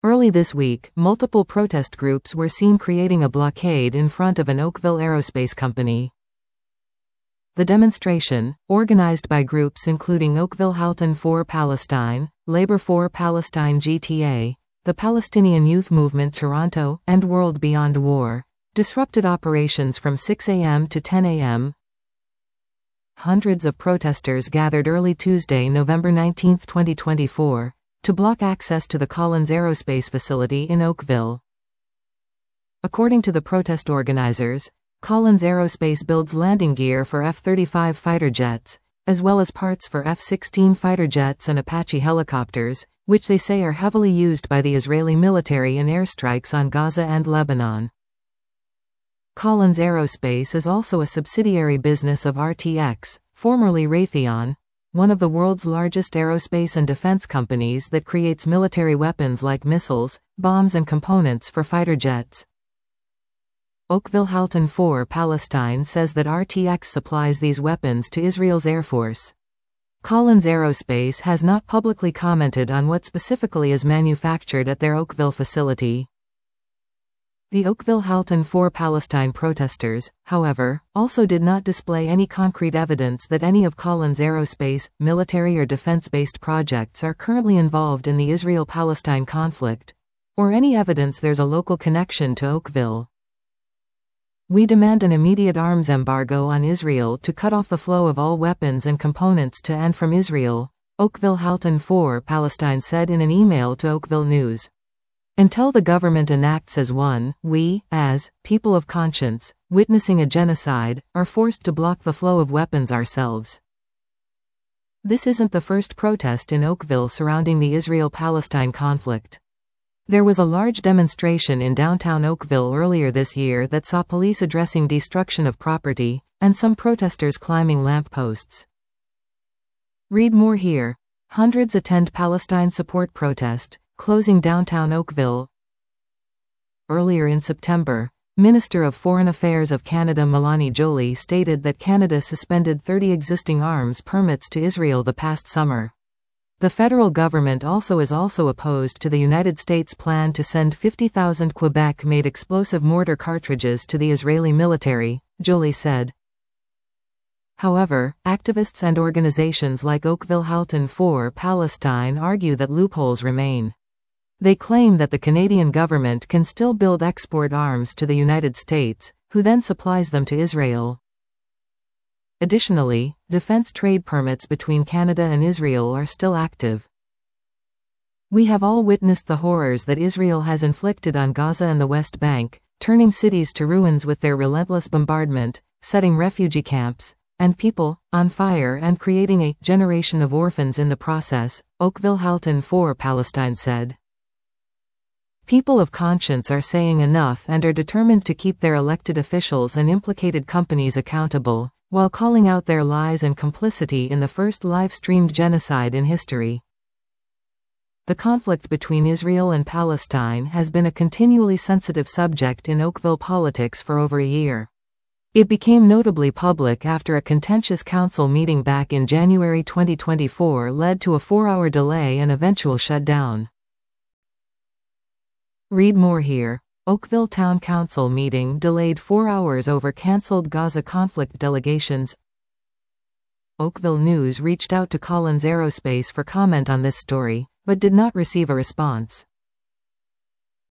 Early this week, multiple protest groups were seen creating a blockade in front of an Oakville aerospace company. The demonstration, organized by groups including Oakville Halton for Palestine, Labor for Palestine GTA, the Palestinian Youth Movement Toronto, and World Beyond War, disrupted operations from 6 a.m. to 10 a.m. Hundreds of protesters gathered early Tuesday, November 19, 2024, to block access to the Collins Aerospace facility in Oakville. According to the protest organizers, Collins Aerospace builds landing gear for F-35 fighter jets, as well as parts for F-16 fighter jets and Apache helicopters, which they say are heavily used by the Israeli military in airstrikes on Gaza and Lebanon. Collins Aerospace is also a subsidiary business of RTX, formerly Raytheon, one of the world's largest aerospace and defense companies that creates military weapons like missiles, bombs and components for fighter jets. Oakville Halton for Palestine says that RTX supplies these weapons to Israel's Air Force. Collins Aerospace has not publicly commented on what specifically is manufactured at their Oakville facility. The Oakville Halton for Palestine protesters, however, also did not display any concrete evidence that any of Collins Aerospace, military or defense-based projects are currently involved in the Israel-Palestine conflict, or any evidence there's a local connection to Oakville. We demand an immediate arms embargo on Israel to cut off the flow of all weapons and components to and from Israel, Oakville Halton for Palestine said in an email to Oakville News. Until the government enacts as one, we, as people of conscience, witnessing a genocide, are forced to block the flow of weapons ourselves. This isn't the first protest in Oakville surrounding the Israel-Palestine conflict. There was a large demonstration in downtown Oakville earlier this year that saw police addressing destruction of property, and some protesters climbing lampposts. Read more here. Hundreds attend Palestine support protest, closing downtown Oakville. Earlier in September, Minister of Foreign Affairs of Canada Mélanie Joly stated that Canada suspended 30 existing arms permits to Israel the past summer. The federal government is also opposed to the United States' plan to send 50,000 Quebec-made explosive mortar cartridges to the Israeli military, Joly said. However, activists and organizations like Oakville Halton for Palestine argue that loopholes remain. They claim that the Canadian government can still build export arms to the United States, who then supplies them to Israel. Additionally, defense trade permits between Canada and Israel are still active. We have all witnessed the horrors that Israel has inflicted on Gaza and the West Bank, turning cities to ruins with their relentless bombardment, setting refugee camps and people on fire and creating a generation of orphans in the process, Oakville Halton for Palestine said. People of conscience are saying enough and are determined to keep their elected officials and implicated companies accountable, while calling out their lies and complicity in the first live-streamed genocide in history. The conflict between Israel and Palestine has been a continually sensitive subject in Oakville politics for over a year. It became notably public after a contentious council meeting back in January 2024 led to a 4-hour delay and eventual shutdown. Read more here. Oakville Town Council meeting delayed 4 hours over cancelled Gaza conflict delegations. Oakville News reached out to Collins Aerospace for comment on this story, but did not receive a response.